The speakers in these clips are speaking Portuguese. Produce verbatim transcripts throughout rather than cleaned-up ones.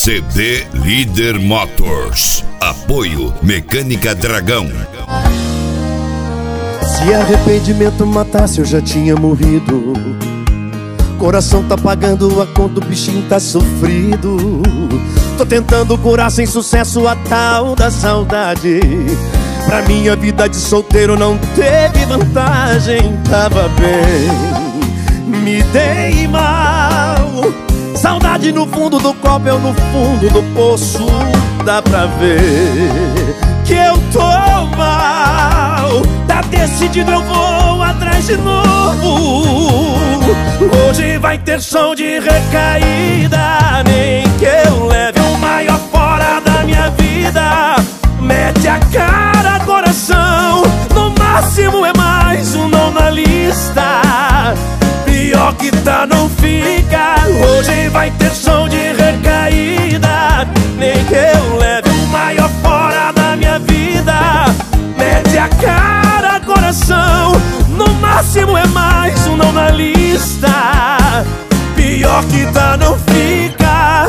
C D Líder Motors. Apoio Mecânica Dragão. Se arrependimento matasse, eu já tinha morrido. Coração tá pagando a conta, o bichinho tá sofrido. Tô tentando curar sem sucesso a tal da saudade. Pra minha vida de solteiro não teve vantagem. Tava bem, me dei mal. Saudade no fundo do copo, eu no fundo do poço. Dá pra ver que eu tô mal. Tá decidido, eu vou atrás de novo. Hoje vai ter som de recaída. Nem que eu leve o maior fora da minha vida. Mete a cara, coração. No máximo é mais um não na lista. Pior que tá, não fica. Hoje vai ter som de recaída. Nem que eu leve o maior fora da minha vida. Mete a cara, coração. No máximo é mais um não na lista. Pior que tá, não fica.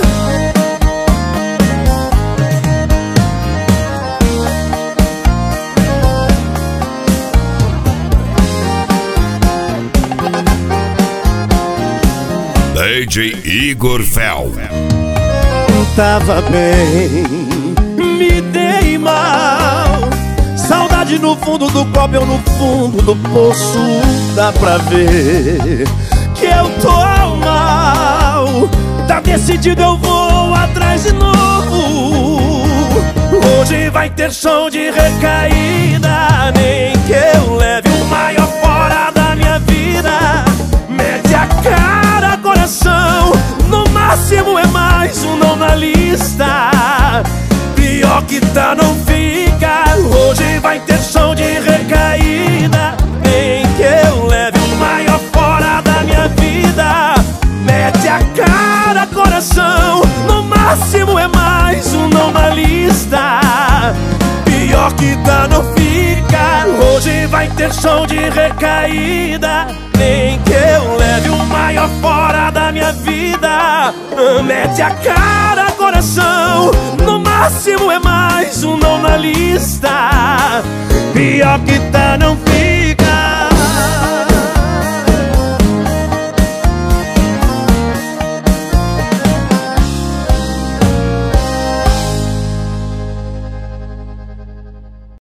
D J Igor Fel. Tava bem, me dei mal. Saudade no fundo do copo, eu no fundo do poço. Dá pra ver que eu tô mal. Tá decidido, eu vou atrás de novo. Hoje vai ter som de recaída. Nem que eu leve o maior fora da minha vida. Mete a cara, coração. No máximo é mais um não na lista. Pior que tá, não fica. Hoje vai ter som de recaída. Nem que eu leve o maior fora da minha vida. Mete a cara, coração. No máximo é mais um não na lista. Pior que tá, não fica. Hoje vai ter som de recaída. Nem que eu leve o maior fora da minha vida. Mete a cara, coração. No máximo é mais um não na lista. Pior que tá, não